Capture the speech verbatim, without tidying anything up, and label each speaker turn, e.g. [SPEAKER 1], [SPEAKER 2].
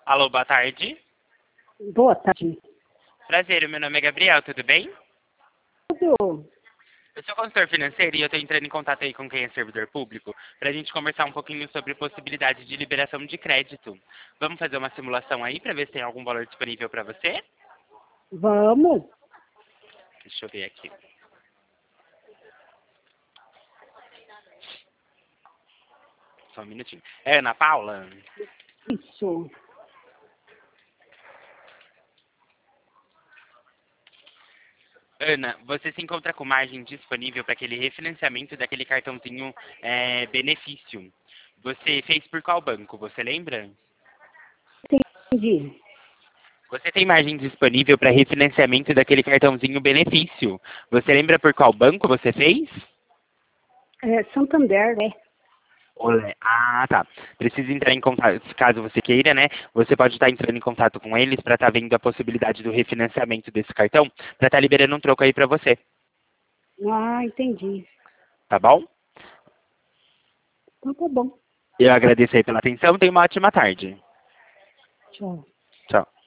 [SPEAKER 1] Alô, boa tarde.
[SPEAKER 2] Boa tarde.
[SPEAKER 1] Prazer, meu nome é Gabriel, tudo bem?
[SPEAKER 2] Tudo.
[SPEAKER 1] Eu sou consultor financeiro e eu estou entrando em contato aí com quem é servidor público para a gente conversar um pouquinho sobre possibilidade de liberação de crédito. Vamos fazer uma simulação aí para ver se tem algum valor disponível para você?
[SPEAKER 2] Vamos.
[SPEAKER 1] Deixa eu ver aqui. Só um minutinho. É Ana Paula?
[SPEAKER 2] Isso.
[SPEAKER 1] Ana, você se encontra com margem disponível para aquele refinanciamento daquele cartãozinho é, benefício. Você fez por qual banco, você lembra?
[SPEAKER 2] Entendi.
[SPEAKER 1] Você tem margem disponível para refinanciamento daquele cartãozinho benefício. Você lembra por qual banco você fez?
[SPEAKER 2] É, Santander, né?
[SPEAKER 1] Olé. Ah, tá. Precisa entrar em contato, caso você queira, né? Você pode estar entrando em contato com eles para estar vendo a possibilidade do refinanciamento desse cartão, para estar liberando um troco aí para você.
[SPEAKER 2] Ah, entendi.
[SPEAKER 1] Tá bom?
[SPEAKER 2] Então tá bom.
[SPEAKER 1] Eu agradeço aí pela atenção. Tenha uma ótima tarde.
[SPEAKER 2] Tchau.
[SPEAKER 1] Tchau.